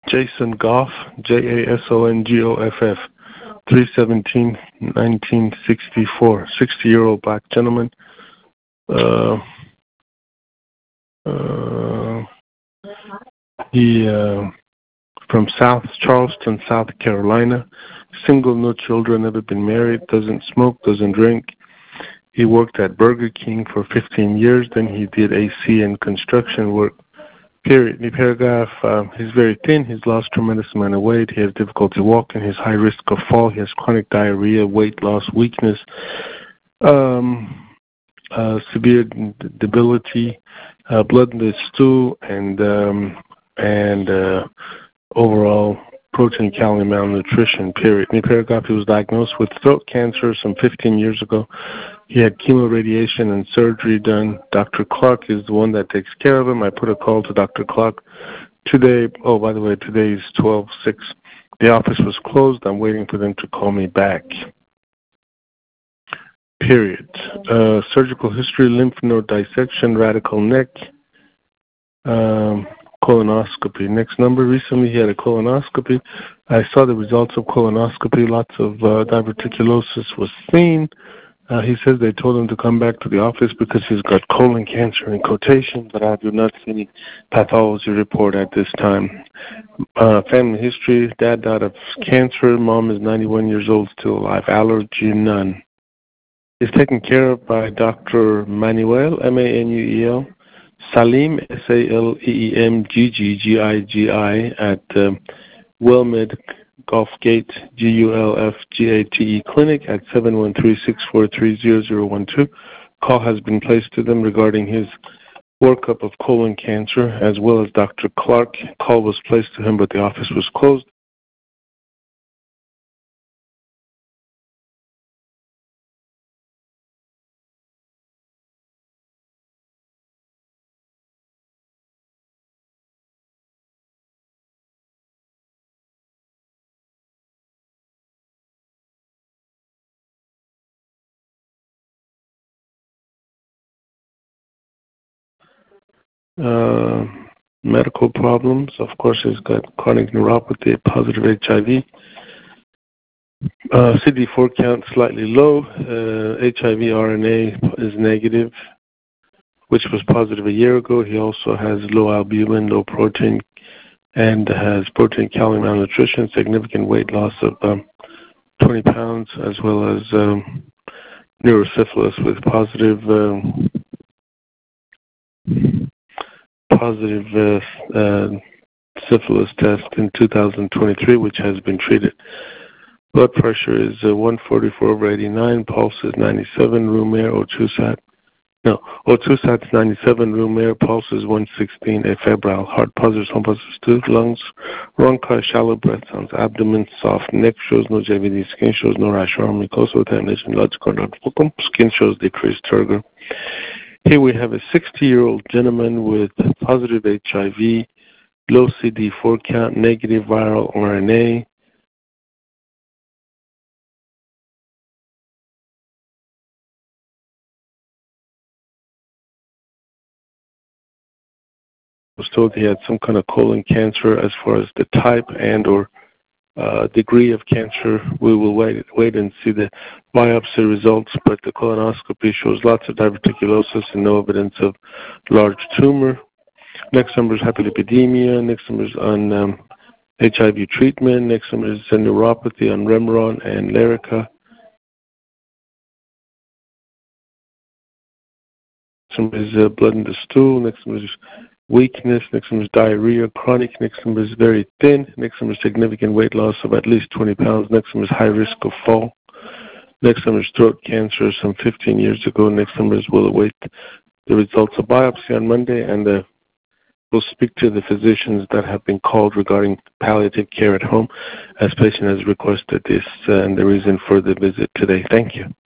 Jason Goff, Jasongoff, 3/17/1964, 60-year-old black gentleman. He from South Charleston, South Carolina. Single, no children, never been married, doesn't smoke, doesn't drink. He worked at Burger King for 15 years. Then he did AC and construction work. Period. The paragraph, he's very thin. He's lost tremendous amount of weight. He has difficulty walking. He has high risk of fall. He has chronic diarrhea, weight loss, weakness, severe debility, blood in the stool, and overall protein calorie malnutrition. Period. In the paragraph, he was diagnosed with throat cancer some 15 years ago. He had chemoradiation and surgery done. Dr. Clark is the one that takes care of him. I put a call to Dr. Clark today. Oh, by the way, today is 12/6. The office was closed. I'm waiting for them to call me back. Period. Surgical history, lymph node dissection, radical neck, colonoscopy. Next number. Recently he had a colonoscopy. I saw the results of colonoscopy. Lots of diverticulosis was seen. He says they told him to come back to the office because he's got colon cancer in quotation, but I do not see any pathology report at this time. Family history, dad died of cancer, mom is 91 years old, still alive, allergy, none. He's taken care of by Dr. Manuel, Manuel, Salim, Saleemgggigi, at WellMed Gulfgate, Gulfgate Clinic at 713-643-0012. Call has been placed to them regarding his workup of colon cancer, as well as Dr. Clark. Call was placed to him, but the office was closed. Medical problems. Of course, he's got chronic neuropathy, positive HIV. CD4 count slightly low. HIV RNA is negative, which was positive a year ago. He also has low albumin, low protein, and has protein calorie malnutrition, significant weight loss of 20 pounds, as well as neurosyphilis with positive syphilis test in 2023, which has been treated. Blood pressure is 144/89, pulse is 97, room air, O2 sat's 97, room air, pulse is 116, afebrile, heart positive, home positive, 2, lungs, rhonchi, shallow breath sounds, abdomen soft, neck shows no JVD, skin shows no rash or mucosal contamination, logical not fulcrum, skin shows decreased turgor. Here we have a 60-year-old gentleman with positive HIV, low CD4 count, negative viral RNA. I was told he had some kind of colon cancer. As far as the type and or degree of cancer, we will wait and see the biopsy results, but the colonoscopy shows lots of diverticulosis and no evidence of large tumor. Next number is hyperlipidemia. Next number is on HIV treatment. Next number is neuropathy on Remeron and Lyrica. Next number is blood in the stool. Next number is weakness. Next number is diarrhea, chronic. Next number is very thin. Next number is significant weight loss of at least 20 pounds. Next number is high risk of fall. Next number is throat cancer some 15 years ago. Next number is will await the results of biopsy on Monday, and we'll speak to the physicians that have been called regarding palliative care at home, as patient has requested this and the reason for the visit today. Thank you.